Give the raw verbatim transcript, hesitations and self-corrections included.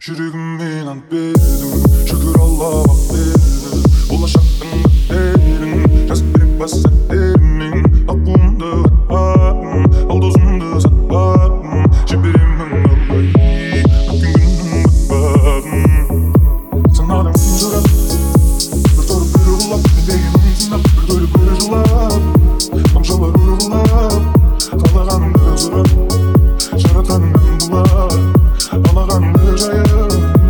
Жүрегіммен ант бердім, шүкір Аллаға бердім. Болашақтың біттерін жазып берем бас сәттеріммен. Аққуымды қатпадым, ал досымды сатпадым. Жіберемін алдай, өткен күннің батпадым. Санадың жырап, бір торып бір ұғылап, мен дегенін тыңдап, бір бөліп бір жылап, тамшылар ұрғылап, қалағаныңды сұрап, жаратқаныңнан бұлап, алағаныңды жайып.